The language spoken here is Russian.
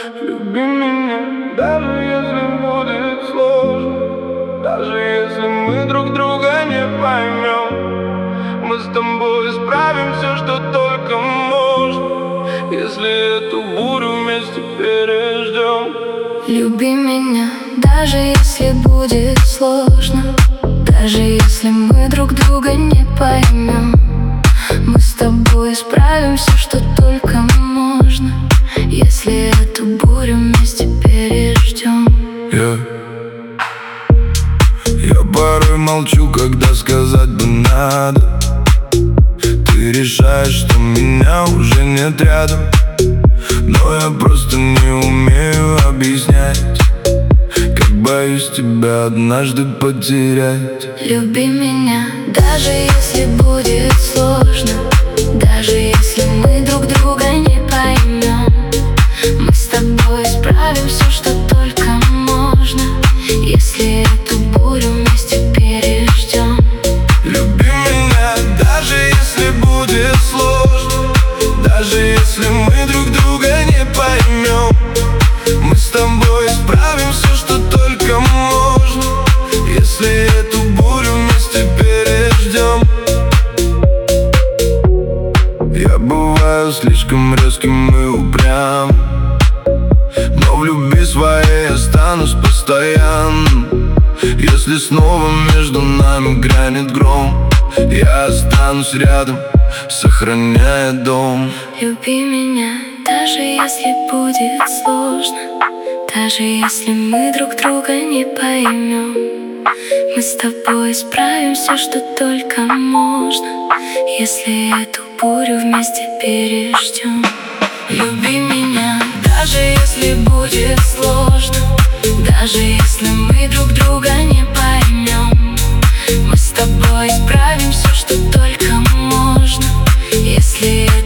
Люби меня, даже если будет сложно, даже если мы друг друга не поймем. Мы с тобой исправим все, что только можно, если эту бурю вместе переждем. Люби меня, даже если будет сложно, даже если мы друг друга не поймем. Мы с тобой исправим все, что только можно, если эту бурю вместе переждем. Я порой молчу, когда сказать бы надо. Ты решаешь, что меня уже нет рядом, но я просто не умею объяснять, как боюсь тебя однажды потерять. Люби меня, даже если будет сложно, даже если мы друг друга не поймем. Мы с тобой исправим все, что только можно, если эту бурю вместе переждем. Люби меня, даже если будет сложно, даже если мы друг друга не поймем. Мы с тобой исправим все, что только можно, если эту бурю вместе переждем. Я бываю слишком резким и упрямым, но в любви своей останусь постоянно. Если снова между нами грянет гром, я останусь рядом, сохраняя дом. Люби меня, даже если будет сложно, даже если мы друг друга не поймем. Мы с тобой исправим все, что только можно, если эту бурю вместе переждем. Люби меня, даже если будет сложно, даже если мы друг друга не поймем. Мы с тобой исправим все, что только можно, если